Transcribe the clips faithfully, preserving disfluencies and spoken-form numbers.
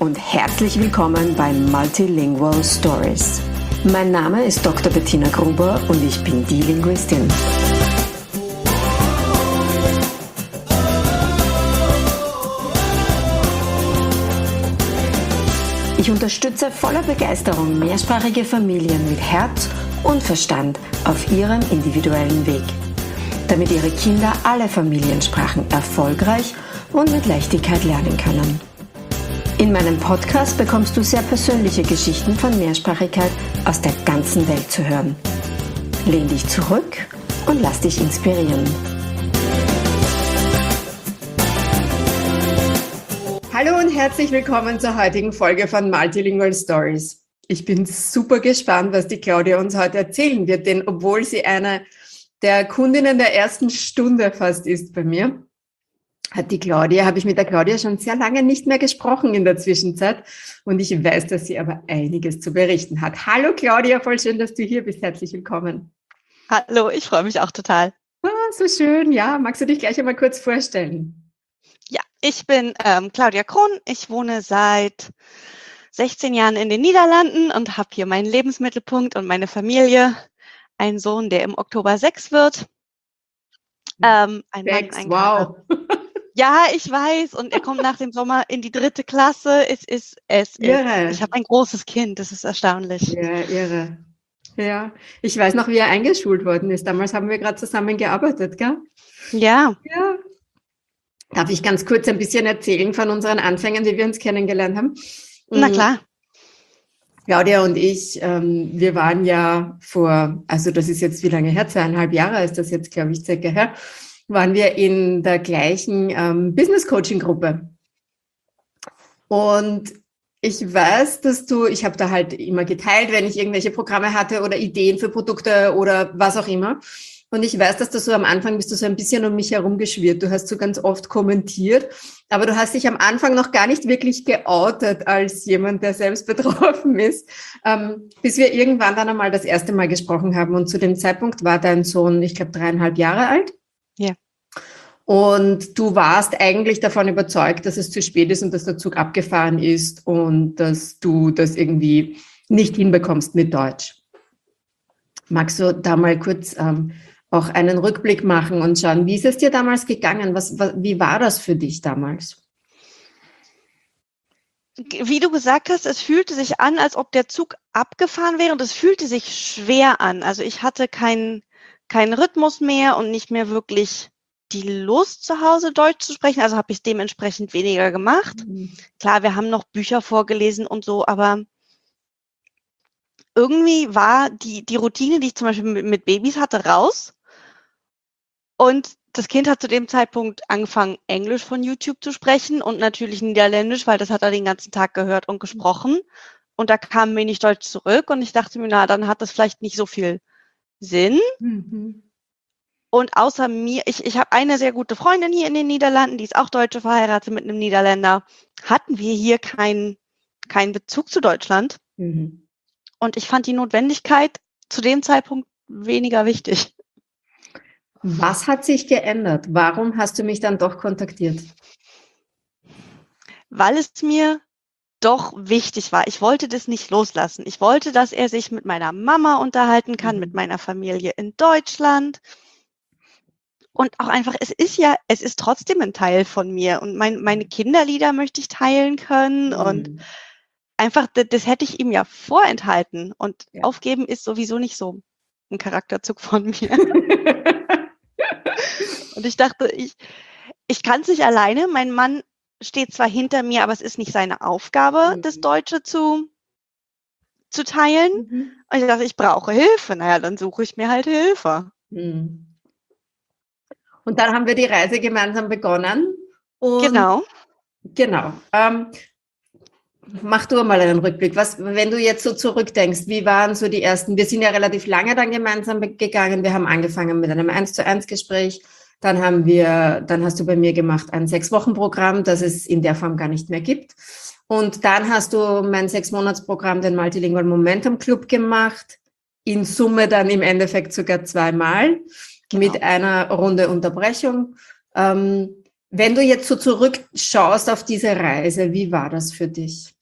und herzlich willkommen bei Multilingual Stories. Mein Name ist Doktor Bettina Gruber und ich bin die Linguistin. Ich unterstütze voller Begeisterung mehrsprachige Familien mit Herz und Verstand auf ihrem individuellen Weg, damit ihre Kinder alle Familiensprachen erfolgreich und mit Leichtigkeit lernen können. In meinem Podcast bekommst du sehr persönliche Geschichten von Mehrsprachigkeit aus der ganzen Welt zu hören. Lehn dich zurück und lass dich inspirieren. Hallo und herzlich willkommen zur heutigen Folge von Multilingual Stories. Ich bin super gespannt, was die Claudia uns heute erzählen wird, denn obwohl sie eine der Kundinnen der ersten Stunde fast ist bei mir, hat die Claudia, habe ich mit der Claudia schon sehr lange nicht mehr gesprochen in der Zwischenzeit und ich weiß, dass sie aber einiges zu berichten hat. Hallo Claudia, voll schön, dass du hier bist. Herzlich willkommen. Hallo, ich freue mich auch total. Ah, so schön, ja. Magst du dich gleich einmal kurz vorstellen? Ja, ich bin ähm, Claudia Krohn. Ich wohne seit sechzehn Jahren in den Niederlanden und habe hier meinen Lebensmittelpunkt und meine Familie. Einen Sohn, der im Oktober sechs wird. Ähm, ein Sechs, Mann, ein wow. Ja, ich weiß. Und er kommt nach dem Sommer in die dritte Klasse. Es ist, es Irre. ist. Ich habe ein großes Kind. Das ist erstaunlich. Ja, irre. Ja, ich weiß noch, wie er eingeschult worden ist. Damals haben wir gerade zusammen gearbeitet, gell? Ja. Ja. Darf ich ganz kurz ein bisschen erzählen von unseren Anfängen, wie wir uns kennengelernt haben? Na klar. Claudia und ich, ähm, wir waren ja vor, also das ist jetzt wie lange her, zweieinhalb Jahre ist das jetzt, glaube ich, circa her, waren wir in der gleichen ähm, Business-Coaching-Gruppe. Und ich weiß, dass du, ich habe da halt immer geteilt, wenn ich irgendwelche Programme hatte oder Ideen für Produkte oder was auch immer. Und ich weiß, dass du so am Anfang bist du so ein bisschen um mich herum geschwirrt. Du hast so ganz oft kommentiert, aber du hast dich am Anfang noch gar nicht wirklich geoutet als jemand, der selbst betroffen ist, ähm, bis wir irgendwann dann einmal das erste Mal gesprochen haben. Und zu dem Zeitpunkt war dein Sohn, ich glaube, dreieinhalb Jahre alt. Ja. Und du warst eigentlich davon überzeugt, dass es zu spät ist und dass der Zug abgefahren ist und dass du das irgendwie nicht hinbekommst mit Deutsch. Magst du da mal kurz ähm, auch einen Rückblick machen und schauen, wie ist es dir damals gegangen? Was, was, wie war das für dich damals? Wie du gesagt hast, es fühlte sich an, als ob der Zug abgefahren wäre und es fühlte sich schwer an. Also ich hatte keinen keinen Rhythmus mehr und nicht mehr wirklich die Lust, zu Hause Deutsch zu sprechen. Also habe ich es dementsprechend weniger gemacht. Mhm. Klar, wir haben noch Bücher vorgelesen und so, aber irgendwie war die, die Routine, die ich zum Beispiel mit, mit Babys hatte, raus. Und das Kind hat zu dem Zeitpunkt angefangen, Englisch von YouTube zu sprechen und natürlich Niederländisch, weil das hat er den ganzen Tag gehört und gesprochen. Und da kam wenig Deutsch zurück und ich dachte mir, na, dann hat das vielleicht nicht so viel Sinn. Mhm. Und außer mir, ich, ich habe eine sehr gute Freundin hier in den Niederlanden, die ist auch Deutsche, verheiratet mit einem Niederländer, hatten wir hier keinen keinen Bezug zu Deutschland. Mhm. Und ich fand die Notwendigkeit zu dem Zeitpunkt weniger wichtig. Was hat sich geändert? Warum hast du mich dann doch kontaktiert? Weil es mir doch wichtig war. Ich wollte das nicht loslassen. Ich wollte, dass er sich mit meiner Mama unterhalten kann, mhm. mit meiner Familie in Deutschland. Und auch einfach, es ist ja, es ist trotzdem ein Teil von mir. Und mein, meine Kinderlieder möchte ich teilen können. Mhm. Und einfach, das, das hätte ich ihm ja vorenthalten. Und ja. Aufgeben ist sowieso nicht so ein Charakterzug von mir. Und ich dachte, ich, ich kann es nicht alleine. Mein Mann steht zwar hinter mir, aber es ist nicht seine Aufgabe, mhm. das Deutsche zu, zu teilen. Mhm. Und ich dachte, ich brauche Hilfe. Naja, dann suche ich mir halt Hilfe. Mhm. Und dann haben wir die Reise gemeinsam begonnen. Und genau. Genau. Ähm, mach du mal einen Rückblick. Was, wenn du jetzt so zurückdenkst, wie waren so die ersten? Wir sind ja relativ lange dann gemeinsam gegangen. Wir haben angefangen mit einem eins zu eins Gespräch. Dann haben wir, dann hast du bei mir gemacht ein Sechs-Wochen-Programm, das es in der Form gar nicht mehr gibt. Und dann hast du mein Sechs-Monats-Programm, den Multilingual Momentum Club gemacht. In Summe dann im Endeffekt sogar zweimal. Genau. Mit einer Runde Unterbrechung. Ähm, Wenn du jetzt so zurückschaust auf diese Reise, wie war das für dich?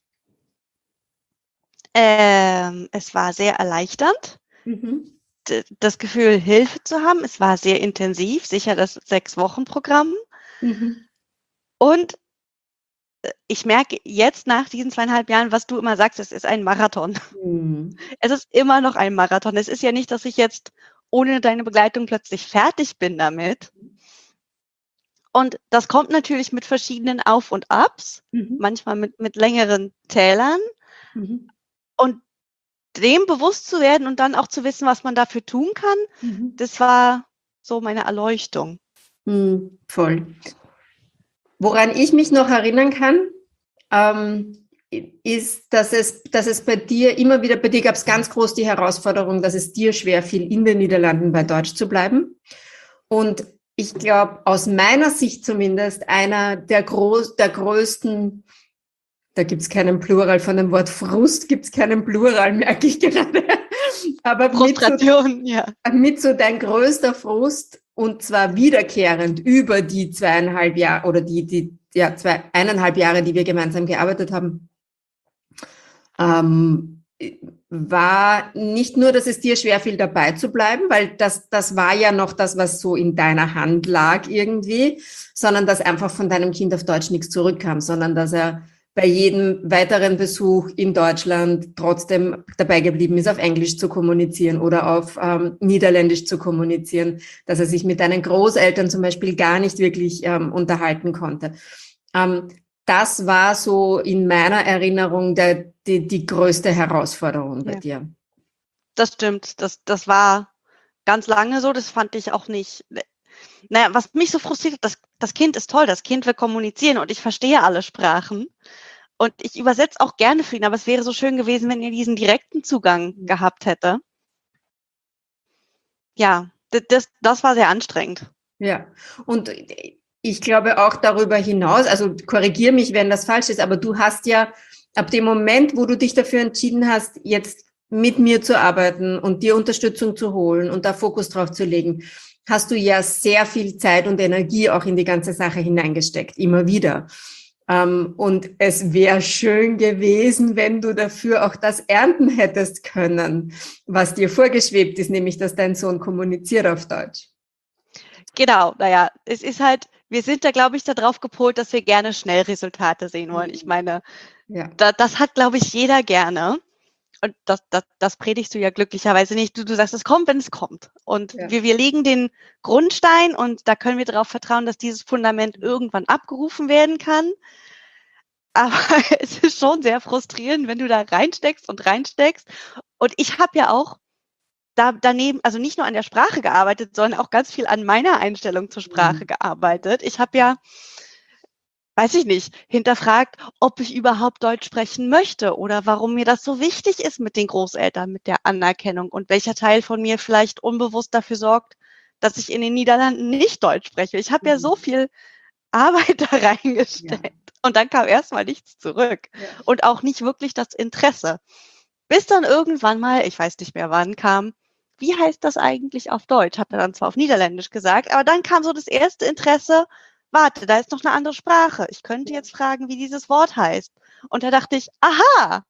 Ähm, es war sehr erleichternd, Mhm. d- das Gefühl, Hilfe zu haben. Es war sehr intensiv, sicher das Sechs-Wochen-Programm. Mhm. Und ich merke jetzt nach diesen zweieinhalb Jahren, was du immer sagst, es ist ein Marathon. Mhm. Es ist immer noch ein Marathon. Es ist ja nicht, dass ich jetzt ohne deine Begleitung plötzlich fertig bin damit. Und das kommt natürlich mit verschiedenen Auf und Abs, Mhm. manchmal mit, mit längeren Tälern. Mhm. Und dem bewusst zu werden und dann auch zu wissen, was man dafür tun kann, Mhm. das war so meine Erleuchtung. Mhm. Voll. Woran ich mich noch erinnern kann, ähm, ist, dass es, dass es bei dir immer wieder, bei dir gab es ganz groß die Herausforderung, dass es dir schwer fiel, in den Niederlanden bei Deutsch zu bleiben. Und ich glaube, aus meiner Sicht zumindest, einer der, groß, der größten, da gibt es keinen Plural von dem Wort Frust, gibt es keinen Plural, merke ich gerade. Aber mit so, Frustration, ja. mit so dein größter Frust, und zwar wiederkehrend über die zweieinhalb Jahre oder die, die ja, zwei, eineinhalb Jahre, die wir gemeinsam gearbeitet haben, ähm, war nicht nur, dass es dir schwerfiel, dabei zu bleiben, weil das, das war ja noch das, was so in deiner Hand lag irgendwie, sondern dass einfach von deinem Kind auf Deutsch nichts zurückkam, sondern dass er bei jedem weiteren Besuch in Deutschland trotzdem dabei geblieben ist, auf Englisch zu kommunizieren oder auf ähm, Niederländisch zu kommunizieren, dass er sich mit deinen Großeltern zum Beispiel gar nicht wirklich ähm, unterhalten konnte. Ähm, das war so in meiner Erinnerung der, die, die größte Herausforderung bei Ja, dir. das stimmt. Das, das war ganz lange so. Das fand ich auch nicht. Naja, was mich so frustriert hat, das, das Kind ist toll. Das Kind will kommunizieren und ich verstehe alle Sprachen. Und ich übersetze auch gerne für ihn, aber es wäre so schön gewesen, wenn er diesen direkten Zugang gehabt hätte. Ja, das, das war sehr anstrengend. Ja, und ich glaube auch darüber hinaus, also korrigiere mich, wenn das falsch ist, aber du hast ja ab dem Moment, wo du dich dafür entschieden hast, jetzt mit mir zu arbeiten und dir Unterstützung zu holen und da Fokus drauf zu legen, hast du ja sehr viel Zeit und Energie auch in die ganze Sache hineingesteckt, immer wieder. Und es wäre schön gewesen, wenn du dafür auch das ernten hättest können, was dir vorgeschwebt ist, nämlich dass dein Sohn kommuniziert auf Deutsch. Genau, naja, es ist halt, wir sind da, glaube ich, darauf gepolt, dass wir gerne schnell Resultate sehen wollen. Ich meine, ja. da, das hat, glaube ich, jeder gerne. Und das, das, das predigst du ja glücklicherweise nicht. Du, du sagst, es kommt, wenn es kommt. Und Ja. wir, wir legen den Grundstein und da können wir darauf vertrauen, dass dieses Fundament irgendwann abgerufen werden kann. Aber es ist schon sehr frustrierend, wenn du da reinsteckst und reinsteckst. Und ich habe ja auch da daneben, also nicht nur an der Sprache gearbeitet, sondern auch ganz viel an meiner Einstellung zur Sprache Mhm. gearbeitet. Ich habe ja, weiß ich nicht, hinterfragt, ob ich überhaupt Deutsch sprechen möchte oder warum mir das so wichtig ist mit den Großeltern, mit der Anerkennung und welcher Teil von mir vielleicht unbewusst dafür sorgt, dass ich in den Niederlanden nicht Deutsch spreche. Ich habe ja so viel Arbeit da reingesteckt. Ja. Und dann kam erstmal nichts zurück. Ja. Und auch nicht wirklich das Interesse. Bis dann irgendwann mal, ich weiß nicht mehr wann, kam, wie heißt das eigentlich auf Deutsch? Habe dann zwar auf Niederländisch gesagt, aber dann kam so das erste Interesse, warte, da ist noch eine andere Sprache. Ich könnte jetzt fragen, wie dieses Wort heißt. Und da dachte ich, aha,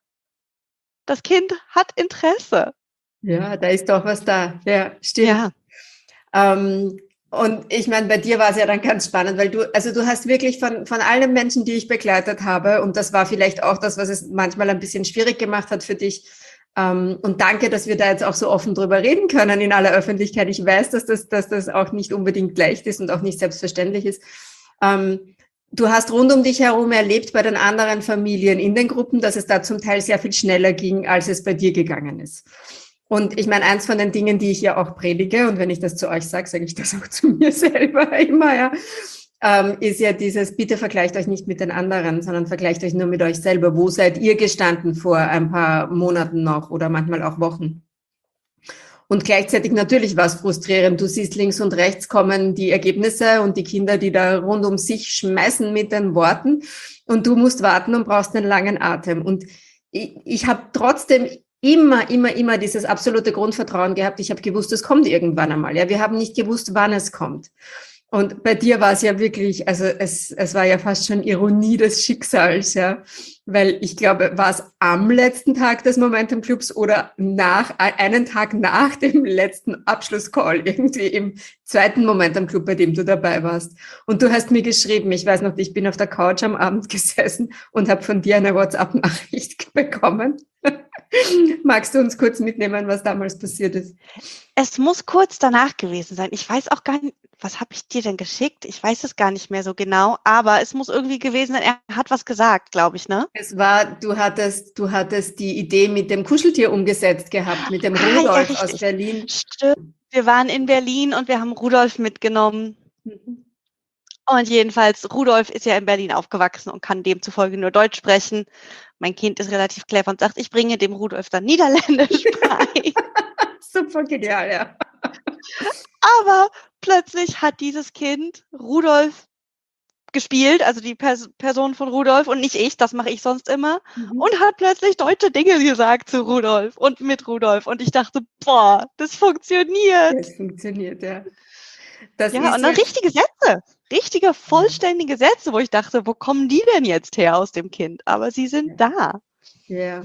das Kind hat Interesse. Ja, da ist doch was da. Ja, stimmt. Ja. Ähm, und ich meine, bei dir war es ja dann ganz spannend, weil du, also du hast wirklich von, von allen Menschen, die ich begleitet habe, und das war vielleicht auch das, was es manchmal ein bisschen schwierig gemacht hat für dich. Ähm, und danke, dass wir da jetzt auch so offen drüber reden können in aller Öffentlichkeit. Ich weiß, dass das, dass das auch nicht unbedingt leicht ist und auch nicht selbstverständlich ist. Ähm, du hast rund um dich herum erlebt bei den anderen Familien in den Gruppen, dass es da zum Teil sehr viel schneller ging, als es bei dir gegangen ist. Und ich meine, eins von den Dingen, die ich ja auch predige, und wenn ich das zu euch sage, sage ich das auch zu mir selber immer, ja, ähm, ist ja dieses, bitte vergleicht euch nicht mit den anderen, sondern vergleicht euch nur mit euch selber. Wo seid ihr gestanden vor ein paar Monaten noch oder manchmal auch Wochen? Und gleichzeitig natürlich war es frustrierend. Du siehst links und rechts kommen die Ergebnisse und die Kinder, die da rund um sich schmeißen mit den Worten. Und du musst warten und brauchst einen langen Atem. Und ich, ich habe trotzdem immer, immer, immer dieses absolute Grundvertrauen gehabt. Ich habe gewusst, es kommt irgendwann einmal. Ja, wir haben nicht gewusst, wann es kommt. Und bei dir war es ja wirklich, also es, es war ja fast schon Ironie des Schicksals, ja. Weil ich glaube, war es am letzten Tag des Momentum Clubs oder nach, einen Tag nach dem letzten Abschlusscall, irgendwie im zweiten Momentum Club, bei dem du dabei warst. Und du hast mir geschrieben, ich weiß noch, ich bin auf der Couch am Abend gesessen und habe von dir eine WhatsApp-Nachricht bekommen. Magst du uns kurz mitnehmen, was damals passiert ist? Es muss kurz danach gewesen sein. Ich weiß auch gar nicht, was habe ich dir denn geschickt? Ich weiß es gar nicht mehr so genau, aber es muss irgendwie gewesen sein. Er hat was gesagt, glaube ich, ne? Es war, du hattest, du hattest die Idee mit dem Kuscheltier umgesetzt gehabt, mit dem Ah, ja, Rudolf aus richtig. Berlin. Stimmt. Wir waren in Berlin und wir haben Rudolf mitgenommen. Mhm. Und jedenfalls, Rudolf ist ja in Berlin aufgewachsen und kann demzufolge nur Deutsch sprechen. Mein Kind ist relativ clever und sagt, ich bringe dem Rudolf dann Niederländisch bei. Super genial, ja. Aber plötzlich hat dieses Kind Rudolf gespielt, also die Pers- Person von Rudolf und nicht ich, das mache ich sonst immer, Mhm. und hat plötzlich deutsche Dinge gesagt zu Rudolf und mit Rudolf. Und ich dachte, boah, das funktioniert. Das funktioniert, ja. Das Ja, ist und dann ja, richtige Sätze, richtige, vollständige Sätze, wo ich dachte, wo kommen die denn jetzt her aus dem Kind? Aber sie sind da. ja.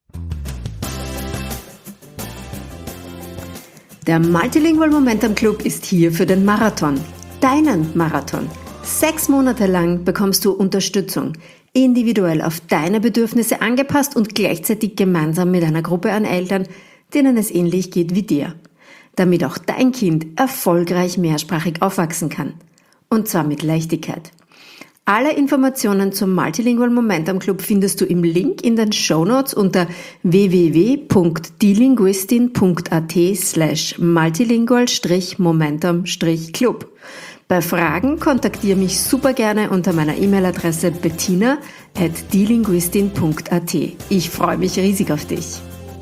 Der Multilingual Momentum Club ist hier für den Marathon, deinen Marathon. Sechs Monate lang bekommst du Unterstützung, individuell auf deine Bedürfnisse angepasst und gleichzeitig gemeinsam mit einer Gruppe an Eltern, denen es ähnlich geht wie dir, damit auch dein Kind erfolgreich mehrsprachig aufwachsen kann. Und zwar mit Leichtigkeit. Alle Informationen zum Multilingual Momentum Club findest du im Link in den Shownotes unter w w w punkt dielinguistin punkt a t slash multilingual-momentum-club. Bei Fragen kontaktiere mich super gerne unter meiner E-Mail-Adresse bettina at dielinguistin punkt a t. Ich freue mich riesig auf dich.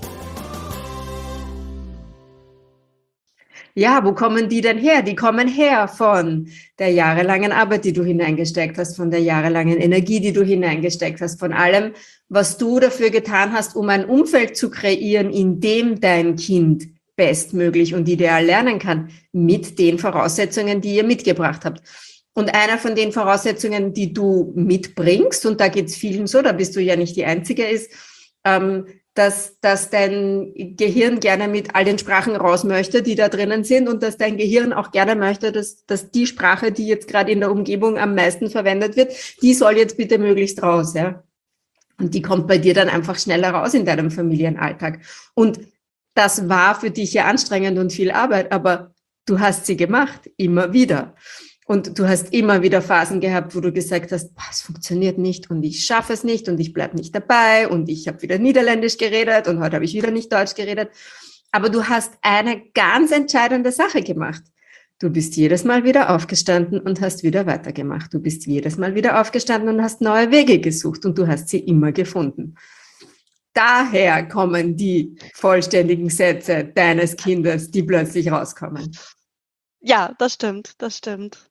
Ja, wo kommen die denn her? Die kommen her von der jahrelangen Arbeit, die du hineingesteckt hast, von der jahrelangen Energie, die du hineingesteckt hast, von allem, was du dafür getan hast, um ein Umfeld zu kreieren, in dem dein Kind bestmöglich und ideal lernen kann, mit den Voraussetzungen, die ihr mitgebracht habt. Und einer von den Voraussetzungen, die du mitbringst, und da geht es vielen so, da bist du ja nicht die Einzige, ist, ähm, dass, dass dein Gehirn gerne mit all den Sprachen raus möchte, die da drinnen sind, und dass dein Gehirn auch gerne möchte, dass, dass die Sprache, die jetzt gerade in der Umgebung am meisten verwendet wird, die soll jetzt bitte möglichst raus, ja. Und die kommt bei dir dann einfach schneller raus in deinem Familienalltag. Und das war für dich ja anstrengend und viel Arbeit, aber du hast sie gemacht, immer wieder. Und du hast immer wieder Phasen gehabt, wo du gesagt hast, boah, es funktioniert nicht und ich schaffe es nicht und ich bleibe nicht dabei und ich habe wieder Niederländisch geredet und heute habe ich wieder nicht Deutsch geredet. Aber du hast eine ganz entscheidende Sache gemacht. Du bist jedes Mal wieder aufgestanden und hast wieder weitergemacht. Du bist jedes Mal wieder aufgestanden und hast neue Wege gesucht und du hast sie immer gefunden. Daher kommen die vollständigen Sätze deines Kindes, die plötzlich rauskommen. Ja, das stimmt, das stimmt.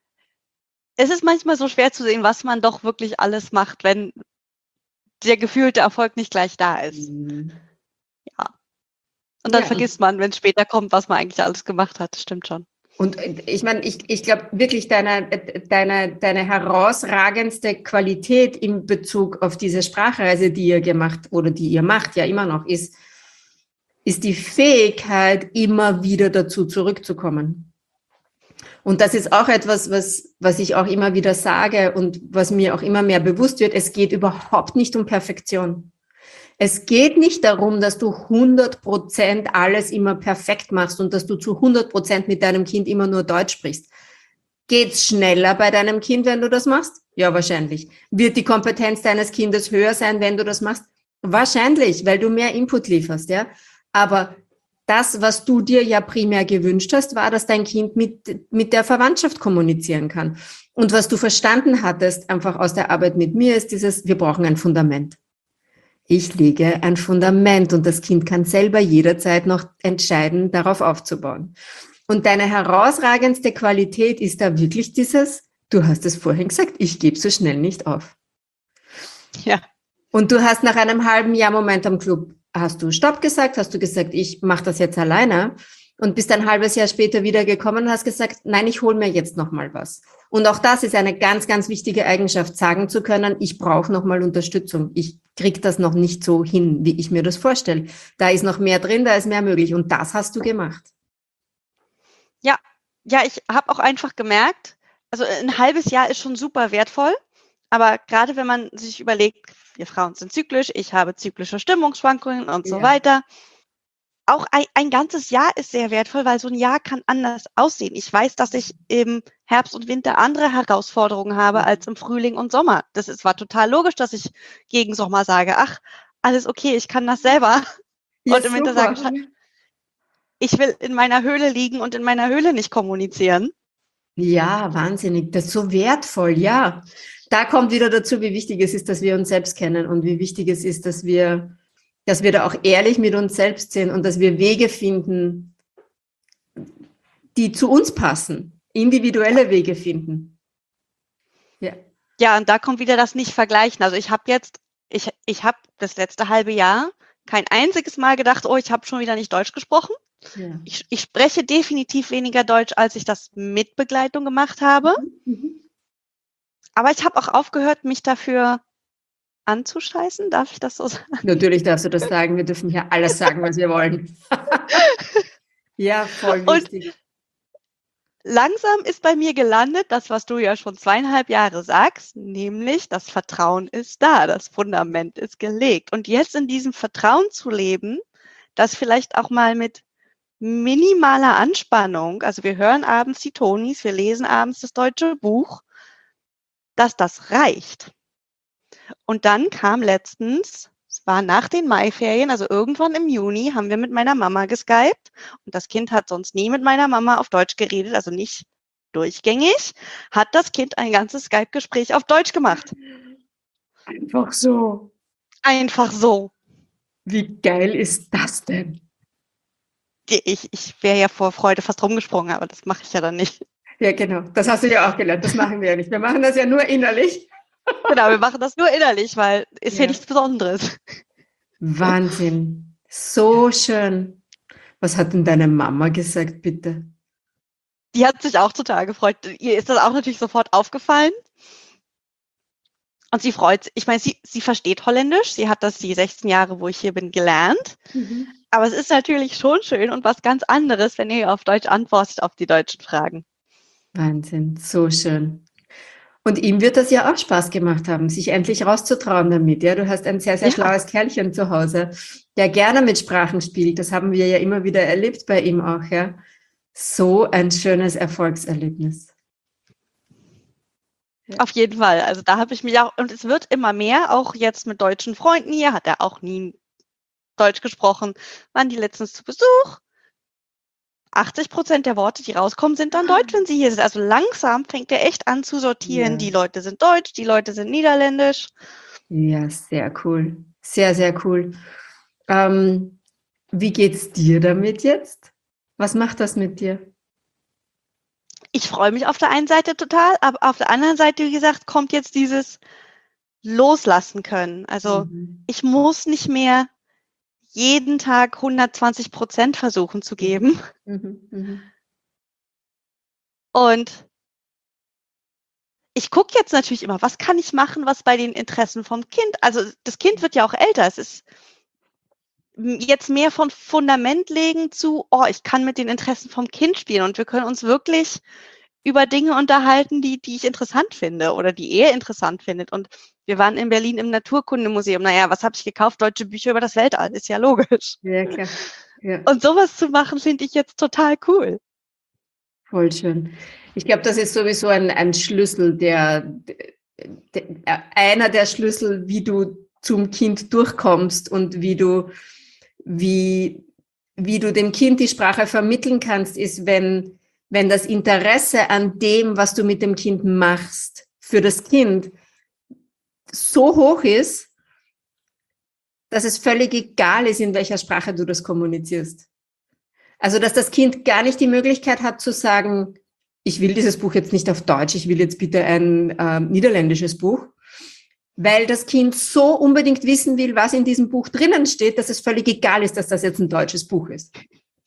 Es ist manchmal so schwer zu sehen, was man doch wirklich alles macht, wenn der gefühlte Erfolg nicht gleich da ist. Mhm. Ja. Und dann Ja. vergisst man, wenn es später kommt, was man eigentlich alles gemacht hat. Das stimmt schon. Und ich meine, ich, ich glaube wirklich, deine, deine, deine herausragendste Qualität in Bezug auf diese Sprachreise, die ihr gemacht oder die ihr macht, ja immer noch, ist, ist die Fähigkeit, immer wieder dazu zurückzukommen. Und das ist auch etwas, was, was ich auch immer wieder sage und was mir auch immer mehr bewusst wird. Es geht überhaupt nicht um Perfektion. Es geht nicht darum, dass du hundert Prozent alles immer perfekt machst und dass du zu hundert Prozent mit deinem Kind immer nur Deutsch sprichst. Geht's schneller bei deinem Kind, wenn du das machst? Ja, wahrscheinlich. Wird die Kompetenz deines Kindes höher sein, wenn du das machst? Wahrscheinlich, weil du mehr Input lieferst, ja. Aber das, was du dir ja primär gewünscht hast, war, dass dein Kind mit, mit der Verwandtschaft kommunizieren kann. Und was du verstanden hattest, einfach aus der Arbeit mit mir, ist dieses, wir brauchen ein Fundament. Ich lege ein Fundament und das Kind kann selber jederzeit noch entscheiden, darauf aufzubauen. Und deine herausragendste Qualität ist da wirklich dieses, du hast es vorhin gesagt, ich gebe so schnell nicht auf. Ja. Und du hast nach einem halben Jahr Momentum Club, hast du Stopp gesagt, hast du gesagt, ich mache das jetzt alleine. und bist ein halbes Jahr später wiedergekommen und hast gesagt, nein, ich hole mir jetzt noch mal was. Und auch das ist eine ganz, ganz wichtige Eigenschaft, sagen zu können, ich brauche noch mal Unterstützung. Ich kriege das noch nicht so hin, wie ich mir das vorstelle. Da ist noch mehr drin, da ist mehr möglich. Und das hast du gemacht. Ja, ja, ich habe auch einfach gemerkt, also ein halbes Jahr ist schon super wertvoll, aber gerade wenn man sich überlegt, wir Frauen sind zyklisch, ich habe zyklische Stimmungsschwankungen und so Ja. weiter. Auch ein, ein ganzes Jahr ist sehr wertvoll, weil so ein Jahr kann anders aussehen. Ich weiß, dass ich im Herbst und Winter andere Herausforderungen habe als im Frühling und Sommer. Das ist, war total logisch, dass ich gegen Sommer sage, ach, alles okay, ich kann das selber. Ja, und im Winter super. sage, ich will in meiner Höhle liegen und in meiner Höhle nicht kommunizieren. Ja, wahnsinnig. Das ist so wertvoll, ja. Da kommt wieder dazu, wie wichtig es ist, dass wir uns selbst kennen und wie wichtig es ist, dass wir, dass wir da auch ehrlich mit uns selbst sind und dass wir Wege finden, die zu uns passen, individuelle Wege finden. Ja. Ja, und da kommt wieder das Nicht-Vergleichen. Also ich habe jetzt, ich, ich habe das letzte halbe Jahr kein einziges Mal gedacht, oh, ich habe schon wieder nicht Deutsch gesprochen. Ja. Ich, ich spreche definitiv weniger Deutsch, als ich das mit Begleitung gemacht habe. Mhm. Aber ich habe auch aufgehört, mich dafür anzuscheißen. Darf ich das so sagen? Natürlich darfst du das sagen. Wir dürfen hier alles sagen, was wir wollen. Ja, voll wichtig. Und langsam ist bei mir gelandet, das, was du ja schon zweieinhalb Jahre sagst, nämlich das Vertrauen ist da, das Fundament ist gelegt. Und jetzt in diesem Vertrauen zu leben, das vielleicht auch mal mit minimaler Anspannung, also wir hören abends die Tonis, wir lesen abends das deutsche Buch, dass das reicht. Und dann kam letztens, es war nach den Maiferien, also irgendwann im Juni, haben wir mit meiner Mama geskypt und das Kind hat sonst nie mit meiner Mama auf Deutsch geredet, also nicht durchgängig, hat das Kind ein ganzes Skype-Gespräch auf Deutsch gemacht. Einfach so. Einfach so. Wie geil ist das denn? Ich, ich wäre ja vor Freude fast rumgesprungen, aber das mache ich ja dann nicht. Ja, genau. Das hast du ja auch gelernt. Das machen wir ja nicht. Wir machen das ja nur innerlich. Genau, wir machen das nur innerlich, weil ist ja, Ja. nichts Besonderes. Wahnsinn. So schön. Was hat denn deine Mama gesagt, bitte? Die hat sich auch total gefreut. Ihr ist das auch natürlich sofort aufgefallen. Und sie freut sich. Ich meine, sie, sie versteht Holländisch. Sie hat das die sechzehn Jahre, wo ich hier bin, gelernt. Mhm. Aber es ist natürlich schon schön und was ganz anderes, wenn ihr auf Deutsch antwortet auf die deutschen Fragen. Wahnsinn, so schön. Und ihm wird das ja auch Spaß gemacht haben, sich endlich rauszutrauen damit. Ja, du hast ein sehr, sehr ja. schlaues Kerlchen zu Hause, der gerne mit Sprachen spielt. Das haben wir ja immer wieder erlebt bei ihm auch. Ja, so ein schönes Erfolgserlebnis. Ja. Auf jeden Fall. Also da habe ich mich auch, und es wird immer mehr, auch jetzt mit deutschen Freunden hier, hat er auch nie Deutsch gesprochen, waren die letztens zu Besuch. achtzig Prozent der Worte, die rauskommen, sind dann Deutsch, wenn sie hier sind. Also langsam fängt er echt an zu sortieren. Ja. Die Leute sind Deutsch, die Leute sind Niederländisch. Ja, sehr cool. Sehr, sehr cool. Ähm, wie geht's dir damit jetzt? Was macht das mit dir? Ich freue mich auf der einen Seite total, aber auf der anderen Seite, wie gesagt, kommt jetzt dieses Loslassen können. Also mhm. ich muss nicht mehr jeden Tag hundertzwanzig Prozent versuchen zu geben. Mhm, mh. Und ich gucke jetzt natürlich immer, was kann ich machen, was bei den Interessen vom Kind, also das Kind wird ja auch älter, es ist jetzt mehr von Fundament legen zu, oh, ich kann mit den Interessen vom Kind spielen und wir können uns wirklich über Dinge unterhalten, die, die ich interessant finde oder die er interessant findet. Und wir waren in Berlin im Naturkundemuseum. Naja, was habe ich gekauft? Deutsche Bücher über das Weltall. Ist ja logisch. Ja, klar. Ja. Und sowas zu machen, finde ich jetzt total cool. Voll schön. Ich glaube, das ist sowieso ein, ein Schlüssel, der, der, einer der Schlüssel, wie du zum Kind durchkommst und wie du, wie, wie du dem Kind die Sprache vermitteln kannst, ist, wenn wenn das Interesse an dem, was du mit dem Kind machst, für das Kind so hoch ist, dass es völlig egal ist, in welcher Sprache du das kommunizierst. Also, dass das Kind gar nicht die Möglichkeit hat zu sagen, ich will dieses Buch jetzt nicht auf Deutsch, ich will jetzt bitte ein äh, niederländisches Buch, weil das Kind so unbedingt wissen will, was in diesem Buch drinnen steht, dass es völlig egal ist, dass das jetzt ein deutsches Buch ist. Ja.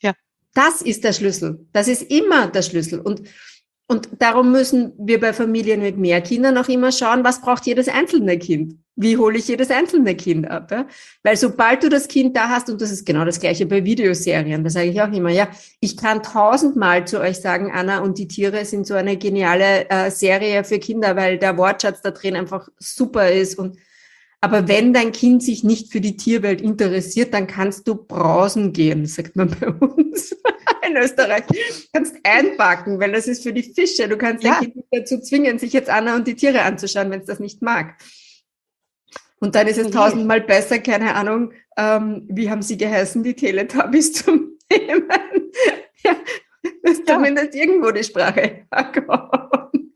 Das ist der Schlüssel. Das ist immer der Schlüssel. Und, und darum müssen wir bei Familien mit mehr Kindern auch immer schauen, was braucht jedes einzelne Kind? Wie hole ich jedes einzelne Kind ab? Ja? Weil sobald du das Kind da hast, und das ist genau das Gleiche bei Videoserien, da sage ich auch immer, ja, ich kann tausendmal zu euch sagen, Anna und die Tiere sind so eine geniale äh, Serie für Kinder, weil der Wortschatz da drin einfach super ist. Und aber wenn dein Kind sich nicht für die Tierwelt interessiert, dann kannst du brausen gehen, sagt man bei uns in Österreich. Du kannst einpacken, weil das ist für die Fische. Du kannst ja. dein Kind nicht dazu zwingen, sich jetzt Anna und die Tiere anzuschauen, wenn es das nicht mag. Und dann ist es tausendmal besser, keine Ahnung, ähm, wie haben sie geheißen, die Teletubbies zu nehmen. Ja, dass ja. zumindest irgendwo die Sprache herkommt.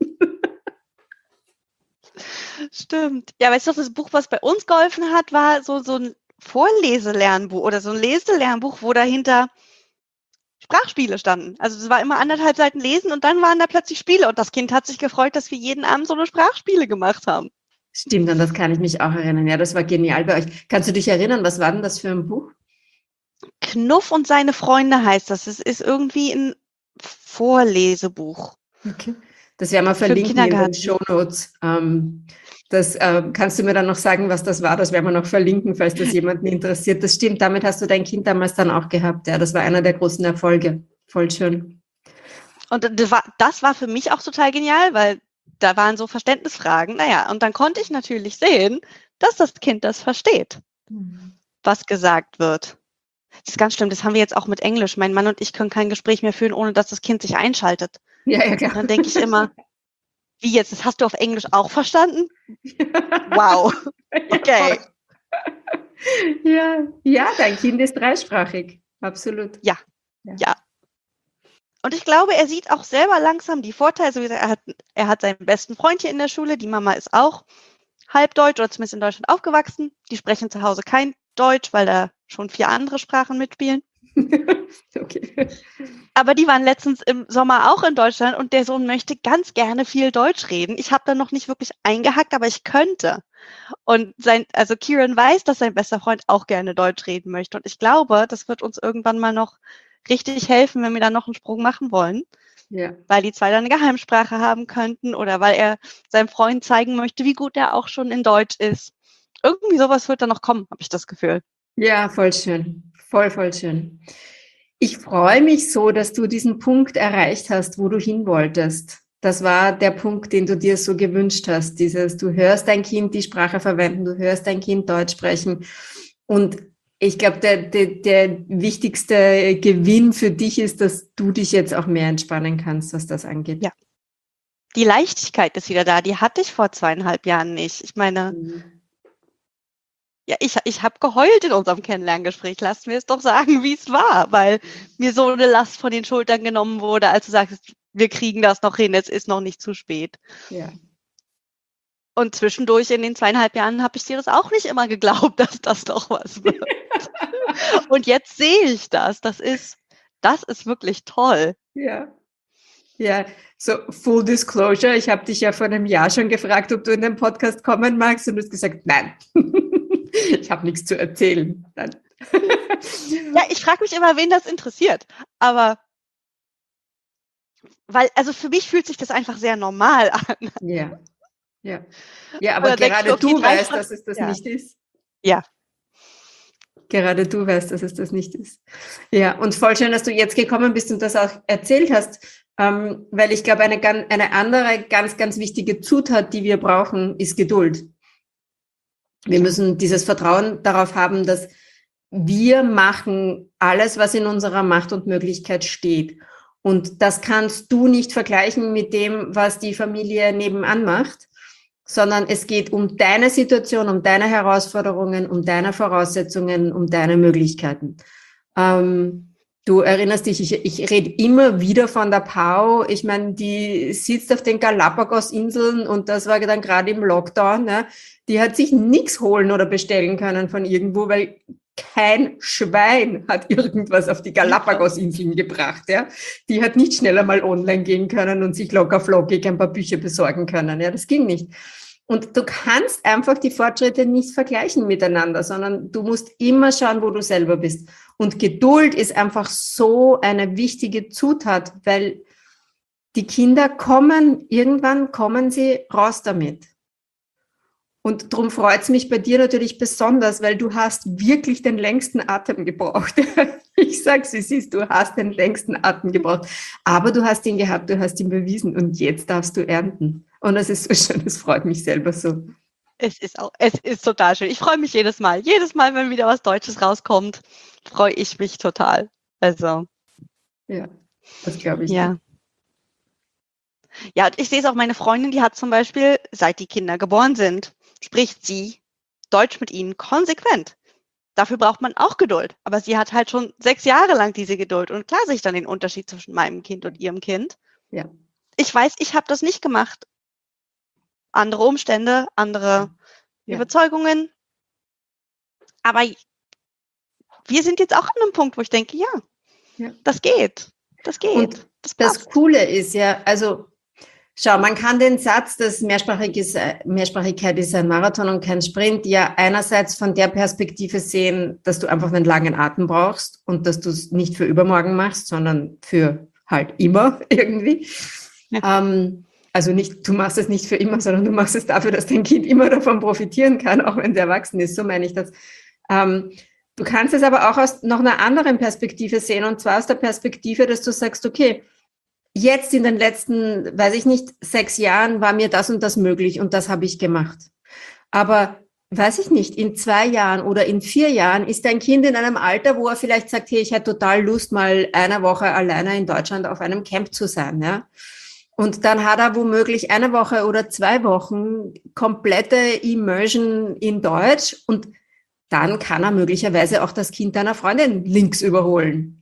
Stimmt. Ja, weißt du, das Buch, was bei uns geholfen hat, war so, so ein Vorleselernbuch oder so ein Leselernbuch, wo dahinter Sprachspiele standen. Also es war immer anderthalb Seiten lesen und dann waren da plötzlich Spiele und das Kind hat sich gefreut, dass wir jeden Abend so eine Sprachspiele gemacht haben. Stimmt, an das kann ich mich auch erinnern. Ja, das war genial bei euch. Kannst du dich erinnern, was war denn das für ein Buch? Knuff und seine Freunde heißt das. Es ist irgendwie ein Vorlesebuch. Okay. Das werden wir verlinken in den Shownotes. Ähm, das äh, kannst du mir dann noch sagen, was das war? Das werden wir noch verlinken, falls das jemanden interessiert. Das stimmt, damit hast du dein Kind damals dann auch gehabt. Ja, das war einer der großen Erfolge. Voll schön. Und das war, das war für mich auch total genial, weil da waren so Verständnisfragen. Naja, und dann konnte ich natürlich sehen, dass das Kind das versteht, mhm. was gesagt wird. Das ist ganz schlimm, das haben wir jetzt auch mit Englisch. Mein Mann und ich können kein Gespräch mehr führen, ohne dass das Kind sich einschaltet. Ja, ja, klar. Und dann denke ich immer, wie jetzt, das hast du auf Englisch auch verstanden? Wow, okay. Ja, ja, dein Kind ist dreisprachig, absolut. Ja, ja. ja. Und ich glaube, er sieht auch selber langsam die Vorteile. Also er hat, er hat seinen besten Freund hier in der Schule. Die Mama ist auch halbdeutsch oder zumindest in Deutschland aufgewachsen. Die sprechen zu Hause kein Deutsch, weil da schon vier andere Sprachen mitspielen. Okay. Aber die waren letztens im Sommer auch in Deutschland und der Sohn möchte ganz gerne viel Deutsch reden. Ich habe da noch nicht wirklich eingehackt, aber ich könnte. Und sein, also Kieran weiß, dass sein bester Freund auch gerne Deutsch reden möchte. Und ich glaube, das wird uns irgendwann mal noch richtig helfen, wenn wir da noch einen Sprung machen wollen. Ja. Weil die zwei dann eine Geheimsprache haben könnten oder weil er seinem Freund zeigen möchte, wie gut er auch schon in Deutsch ist. Irgendwie sowas wird da noch kommen, habe ich das Gefühl. Ja, voll schön. Voll, voll schön. Ich freue mich so, dass du diesen Punkt erreicht hast, wo du hin wolltest. Das war der Punkt, den du dir so gewünscht hast. Dieses, du hörst dein Kind die Sprache verwenden, du hörst dein Kind Deutsch sprechen. Und ich glaube, der, der, der wichtigste Gewinn für dich ist, dass du dich jetzt auch mehr entspannen kannst, was das angeht. Ja. Die Leichtigkeit ist wieder da. Die hatte ich vor zweieinhalb Jahren nicht. Ich meine, mhm. ja, ich, ich habe geheult in unserem Kennenlerngespräch. Lass mir es doch sagen, wie es war, weil mir so eine Last von den Schultern genommen wurde, als du sagst, wir kriegen das noch hin, es ist noch nicht zu spät. Ja. Und zwischendurch in den zweieinhalb Jahren habe ich dir das auch nicht immer geglaubt, dass das doch was wird. Und jetzt sehe ich das. Das ist, das ist wirklich toll. Ja. Ja, so Full Disclosure, ich habe dich ja vor einem Jahr schon gefragt, ob du in den Podcast kommen magst und du hast gesagt, nein. Ich habe nichts zu erzählen. Nein. Ja, ich frage mich immer, wen das interessiert. Aber weil, also für mich fühlt sich das einfach sehr normal an. Ja. Ja, ja, aber Oder gerade okay, du weißt, dass es das ja. nicht ist. Ja. Gerade du weißt, dass es das nicht ist. Ja, und voll schön, dass du jetzt gekommen bist und das auch erzählt hast, ähm, weil ich glaube, eine, eine andere ganz, ganz wichtige Zutat, die wir brauchen, ist Geduld. Wir müssen dieses Vertrauen darauf haben, dass wir machen alles, was in unserer Macht und Möglichkeit steht. Und das kannst du nicht vergleichen mit dem, was die Familie nebenan macht, sondern es geht um deine Situation, um deine Herausforderungen, um deine Voraussetzungen, um deine Möglichkeiten. Ähm, du erinnerst dich, ich, ich rede immer wieder von der Pau. Ich meine, die sitzt auf den Galapagos-Inseln und das war dann gerade im Lockdown. Ne? Die hat sich nichts holen oder bestellen können von irgendwo, weil kein Schwein hat irgendwas auf die Galapagos-Inseln gebracht. Ja? Die hat nicht schneller mal online gehen können und sich locker flockig ein paar Bücher besorgen können. Ja, das ging nicht. Und du kannst einfach die Fortschritte nicht vergleichen miteinander, sondern du musst immer schauen, wo du selber bist. Und Geduld ist einfach so eine wichtige Zutat, weil die Kinder kommen, irgendwann kommen sie raus damit. Und darum freut es mich bei dir natürlich besonders, weil du hast wirklich den längsten Atem gebraucht. Ich sag's, wie siehst du, hast den längsten Atem gebraucht. Aber du hast ihn gehabt, du hast ihn bewiesen und jetzt darfst du ernten. Und das ist so schön, das freut mich selber so. Es ist auch, es ist total schön. Ich freue mich jedes Mal. Jedes Mal, wenn wieder was Deutsches rauskommt, freue ich mich total. Also. Ja, das glaube ich. Ja. Ja, und ich sehe es auch, meine Freundin, die hat zum Beispiel, seit die Kinder geboren sind, spricht sie Deutsch mit ihnen konsequent. Dafür braucht man auch Geduld. Aber sie hat halt schon sechs Jahre lang diese Geduld. Und klar sehe ich dann den Unterschied zwischen meinem Kind und ihrem Kind. Ja. Ich weiß, ich habe das nicht gemacht. Andere Umstände, andere Ja. Überzeugungen. Aber wir sind jetzt auch an einem Punkt, wo ich denke, ja, Ja. das geht. Das geht. Und das das passt. Coole ist ja, also schau, man kann den Satz, dass Mehrsprachig ist, Mehrsprachigkeit ist ein Marathon und kein Sprint, ja einerseits von der Perspektive sehen, dass du einfach einen langen Atem brauchst und dass du es nicht für übermorgen machst, sondern für halt immer irgendwie. Ja. Ähm, also nicht, du machst es nicht für immer, sondern du machst es dafür, dass dein Kind immer davon profitieren kann, auch wenn es erwachsen ist. So meine ich das. Ähm, du kannst es aber auch aus noch einer anderen Perspektive sehen, und zwar aus der Perspektive, dass du sagst, okay, jetzt in den letzten, weiß ich nicht, sechs Jahren war mir das und das möglich und das habe ich gemacht. Aber, weiß ich nicht, in zwei Jahren oder in vier Jahren ist dein Kind in einem Alter, wo er vielleicht sagt, hey, ich hätte total Lust, mal eine Woche alleine in Deutschland auf einem Camp zu sein, ja. Und dann hat er womöglich eine Woche oder zwei Wochen komplette Immersion in Deutsch und dann kann er möglicherweise auch das Kind deiner Freundin links überholen.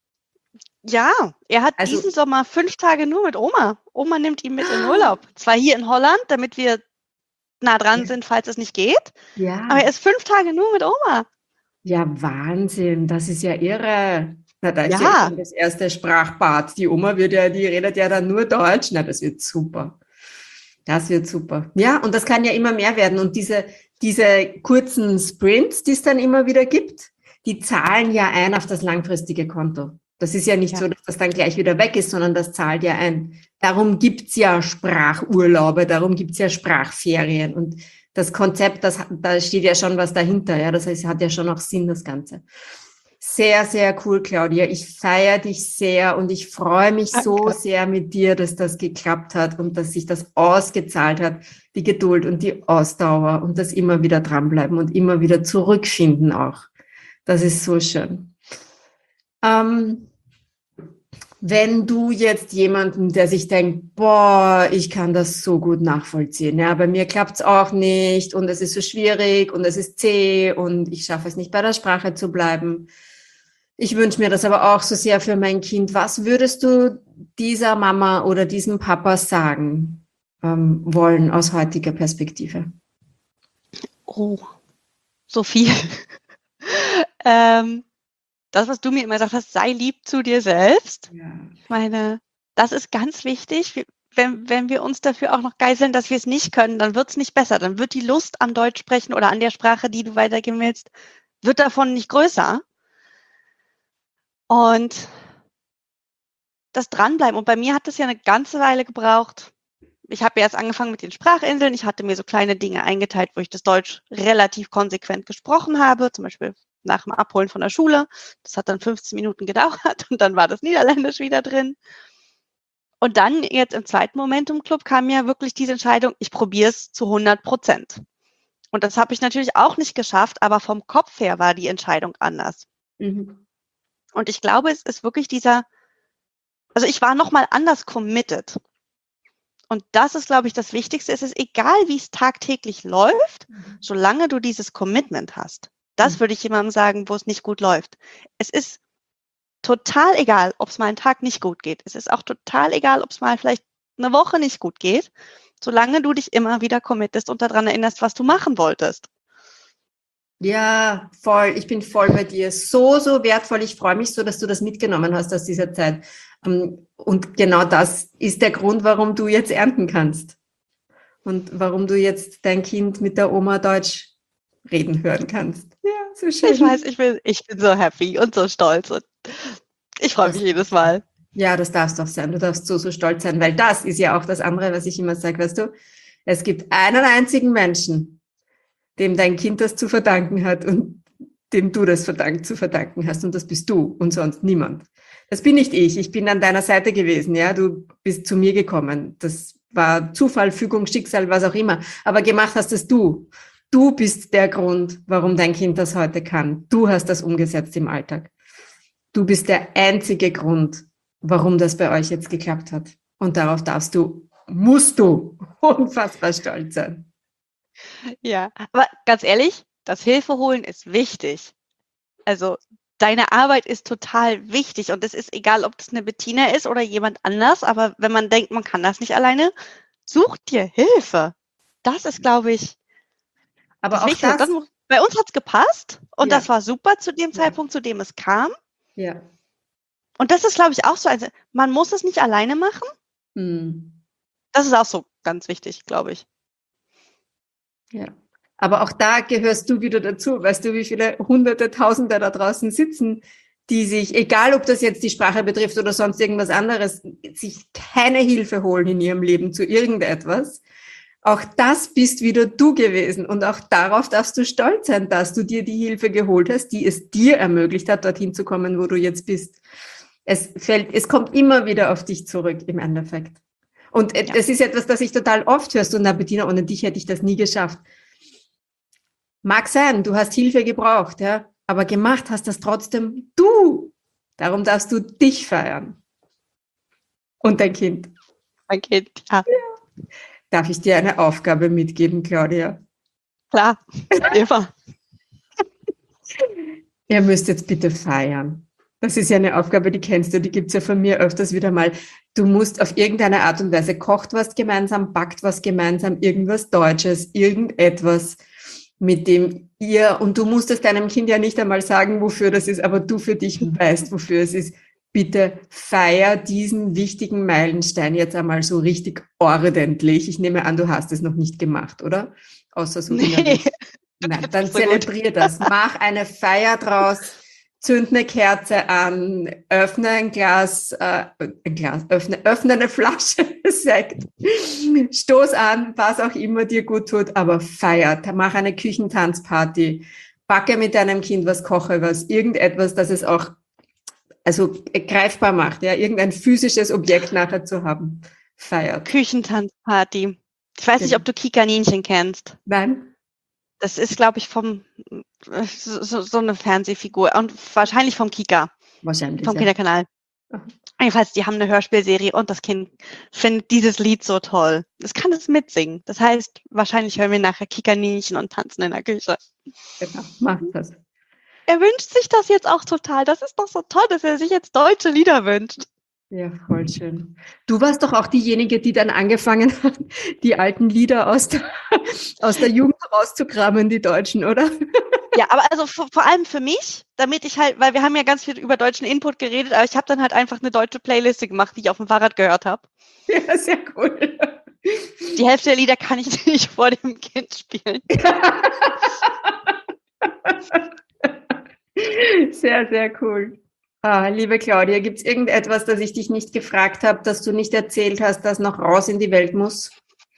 Ja, er hat Also- diesen Sommer fünf Tage nur mit Oma. Oma nimmt ihn mit in Urlaub. Zwar hier in Holland, damit wir nah dran Ja. sind, falls es nicht geht. Ja. Aber er ist fünf Tage nur mit Oma. Ja, Wahnsinn, das ist ja irre. Na, da ist Ja. ja schon das erste Sprachbad. Die Oma wird ja, die redet ja dann nur Deutsch. Na, das wird super. Das wird super. Ja, und das kann ja immer mehr werden. Und diese, diese kurzen Sprints, die es dann immer wieder gibt, die zahlen ja ein auf das langfristige Konto. Das ist ja nicht Ja. so, dass das dann gleich wieder weg ist, sondern das zahlt ja ein. Darum gibt's ja Sprachurlaube, darum gibt's ja Sprachferien. Und das Konzept, das, da steht ja schon was dahinter. Ja, das heißt, hat ja schon auch Sinn, das Ganze. Sehr, sehr cool, Claudia. Ich feiere dich sehr und ich freue mich Danke. so sehr mit dir, dass das geklappt hat und dass sich das ausgezahlt hat, die Geduld und die Ausdauer und das immer wieder dranbleiben und immer wieder zurückfinden auch. Das ist so schön. Ähm, wenn du jetzt jemanden, der sich denkt, boah, ich kann das so gut nachvollziehen, ja, bei mir klappt's auch nicht und es ist so schwierig und es ist zäh und ich schaffe es nicht, bei der Sprache zu bleiben. Ich wünsche mir das aber auch so sehr für mein Kind. Was würdest du dieser Mama oder diesem Papa sagen ähm, wollen aus heutiger Perspektive? Oh, so viel. ähm, das, was du mir immer gesagt hast, sei lieb zu dir selbst. Ja. Ich meine, das ist ganz wichtig. Wir, wenn, wenn wir uns dafür auch noch geißeln, dass wir es nicht können, dann wird es nicht besser. Dann wird die Lust am Deutsch sprechen oder an der Sprache, die du weitergeben willst, wird davon nicht größer. Und das Dranbleiben. Und bei mir hat das ja eine ganze Weile gebraucht. Ich habe erst angefangen mit den Sprachinseln. Ich hatte mir so kleine Dinge eingeteilt, wo ich das Deutsch relativ konsequent gesprochen habe. Zum Beispiel nach dem Abholen von der Schule. Das hat dann fünfzehn Minuten gedauert und dann war das Niederländisch wieder drin. Und dann jetzt im zweiten Momentum Club kam ja wirklich diese Entscheidung, ich probiere es zu hundert Prozent. Und das habe ich natürlich auch nicht geschafft, aber vom Kopf her war die Entscheidung anders. Mhm. Und ich glaube, es ist wirklich dieser, also ich war nochmal anders committed. Und das ist, glaube ich, das Wichtigste. Es ist egal, wie es tagtäglich läuft, Mhm. solange du dieses Commitment hast. Das Mhm. würde ich jemandem sagen, wo es nicht gut läuft. Es ist total egal, ob es mal einen Tag nicht gut geht. Es ist auch total egal, ob es mal vielleicht eine Woche nicht gut geht, solange du dich immer wieder committest und daran erinnerst, was du machen wolltest. Ja, voll. Ich bin voll bei dir. So, so wertvoll. Ich freue mich so, dass du das mitgenommen hast aus dieser Zeit. Und genau das ist der Grund, warum du jetzt ernten kannst. Und warum du jetzt dein Kind mit der Oma Deutsch reden hören kannst. Ja, so schön. Ich weiß, ich bin, ich bin so happy und so stolz und ich freue mich jedes Mal. Ja, das darfst du auch sein. Du darfst so, so stolz sein, weil das ist ja auch das andere, was ich immer sage, weißt du, es gibt einen einzigen Menschen, dem dein Kind das zu verdanken hat und dem du das verdankt, zu verdanken hast und das bist du und sonst niemand. Das bin nicht ich. Ich bin an deiner Seite gewesen, ja. Du bist zu mir gekommen. Das war Zufall, Fügung, Schicksal, was auch immer. Aber gemacht hast es du. Du bist der Grund, warum dein Kind das heute kann. Du hast das umgesetzt im Alltag. Du bist der einzige Grund, warum das bei euch jetzt geklappt hat. Und darauf darfst du, musst du unfassbar stolz sein. Ja, aber ganz ehrlich, das Hilfe holen ist wichtig. Also deine Arbeit ist total wichtig und es ist egal, ob das eine Bettina ist oder jemand anders, aber wenn man denkt, man kann das nicht alleine, such dir Hilfe. Das ist, glaube ich, aber das auch Wichtigste. das, Das, bei uns hat es gepasst und Ja. das war super zu dem Ja. Zeitpunkt, zu dem es kam. ja. Und das ist, glaube ich, auch so, also man muss es nicht alleine machen. Hm. Das ist auch so ganz wichtig, glaube ich. Ja. Aber auch da gehörst du wieder dazu. Weißt du, wie viele Hunderte, Tausende da draußen sitzen, die sich, egal ob das jetzt die Sprache betrifft oder sonst irgendwas anderes, sich keine Hilfe holen in ihrem Leben zu irgendetwas. Auch das bist wieder du gewesen. Und auch darauf darfst du stolz sein, dass du dir die Hilfe geholt hast, die es dir ermöglicht hat, dorthin zu kommen, wo du jetzt bist. Es fällt, es kommt immer wieder auf dich zurück im Endeffekt. Und Ja. das ist etwas, das ich total oft hörst. Und na, Bettina, ohne dich hätte ich das nie geschafft. Mag sein, du hast Hilfe gebraucht, ja, aber gemacht hast das trotzdem du. Darum darfst du dich feiern. Und dein Kind. Mein Kind, ja, Darf ich dir eine Aufgabe mitgeben, Claudia? klar, immer. Ihr müsst jetzt bitte feiern. Das ist ja eine Aufgabe, die kennst du, die gibt's ja von mir öfters wieder mal. Du musst auf irgendeine Art und Weise, kocht was gemeinsam, backt was gemeinsam, irgendwas Deutsches, irgendetwas, mit dem ihr, und du musst es deinem Kind ja nicht einmal sagen, wofür das ist, aber du für dich weißt, wofür es ist. Bitte feier diesen wichtigen Meilenstein jetzt einmal so richtig ordentlich. Ich nehme an, du hast es noch nicht gemacht, oder? Außer so Nee. innerlich. Nein, dann So gut. zelebrier das. Mach eine Feier draus. Zünd eine Kerze an, öffne ein Glas, äh, ein Glas, öffne, öffne eine Flasche Sekt, stoß an, was auch immer dir gut tut, aber feier, mach eine Küchentanzparty, backe mit deinem Kind was, koche was, irgendetwas, das es auch, also greifbar macht, ja, irgendein physisches Objekt nachher zu haben, feiert. Küchentanzparty. Ich weiß nicht, Genau. ob du Kika-Ninchen kennst. Nein? Das ist, glaube ich, vom so, so eine Fernsehfigur und wahrscheinlich vom Kika, Wahrscheinlich, vom ja. Kinderkanal. Aha. Jedenfalls, die haben eine Hörspielserie und das Kind findet dieses Lied so toll. Es kann es mitsingen. Das heißt, wahrscheinlich hören wir nachher Kika-Ninchen und tanzen in der Küche. Genau, mach das. Er wünscht sich das jetzt auch total. Das ist doch so toll, dass er sich jetzt deutsche Lieder wünscht. Ja, voll schön. Du warst doch auch diejenige, die dann angefangen hat, die alten Lieder aus der, aus der Jugend rauszukramen, die Deutschen, oder? Ja, aber also vor, vor allem für mich, damit ich halt, weil wir haben ja ganz viel über deutschen Input geredet, aber ich habe dann halt einfach eine deutsche Playliste gemacht, die ich auf dem Fahrrad gehört habe. Ja, sehr cool. Die Hälfte der Lieder kann ich nicht vor dem Kind spielen. Sehr, sehr cool. Ah, liebe Claudia, gibt es irgendetwas, das ich dich nicht gefragt habe, das du nicht erzählt hast, das noch raus in die Welt muss?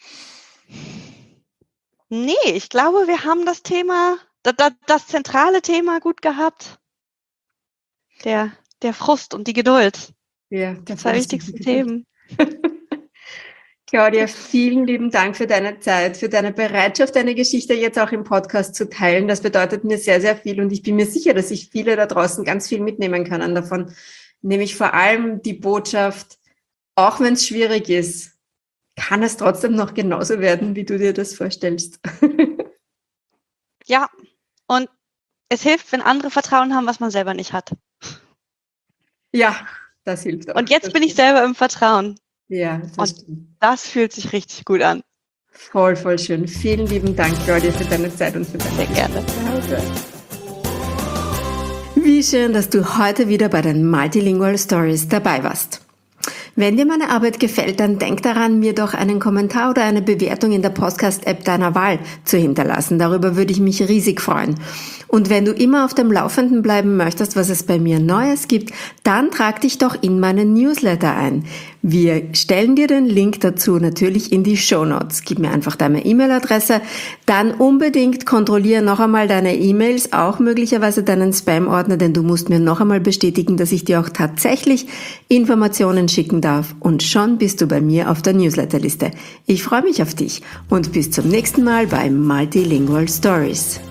Nee, ich glaube, wir haben das Thema, das, das, das zentrale Thema gut gehabt. Der, der Frust und die Geduld. Ja, der Zwei wichtigsten Themen. Claudia, vielen lieben Dank für deine Zeit, für deine Bereitschaft, deine Geschichte jetzt auch im Podcast zu teilen. Das bedeutet mir sehr, sehr viel und ich bin mir sicher, dass ich viele da draußen ganz viel mitnehmen können davon. Nämlich vor allem die Botschaft, auch wenn es schwierig ist, kann es trotzdem noch genauso werden, wie du dir das vorstellst. Ja, und es hilft, wenn andere Vertrauen haben, was man selber nicht hat. Ja, das hilft auch. Und jetzt Das bin ich stimmt. selber im Vertrauen. Ja, das Und stimmt. das fühlt sich richtig gut an. Voll, voll schön. Vielen lieben Dank, Claudia, für deine Zeit und für deine Sehr gerne. Wie schön, dass du heute wieder bei den Multilingual Stories dabei warst. Wenn dir meine Arbeit gefällt, dann denk daran, mir doch einen Kommentar oder eine Bewertung in der Podcast-App deiner Wahl zu hinterlassen. Darüber würde ich mich riesig freuen. Und wenn du immer auf dem Laufenden bleiben möchtest, was es bei mir Neues gibt, dann trag dich doch in meinen Newsletter ein. Wir stellen dir den Link dazu natürlich in die Shownotes. Gib mir einfach deine E-Mail-Adresse, dann unbedingt kontrolliere noch einmal deine E-Mails, auch möglicherweise deinen Spam-Ordner, denn du musst mir noch einmal bestätigen, dass ich dir auch tatsächlich Informationen schicken darf. Und schon bist du bei mir auf der Newsletterliste. Ich freue mich auf dich und bis zum nächsten Mal bei Multilingual Stories.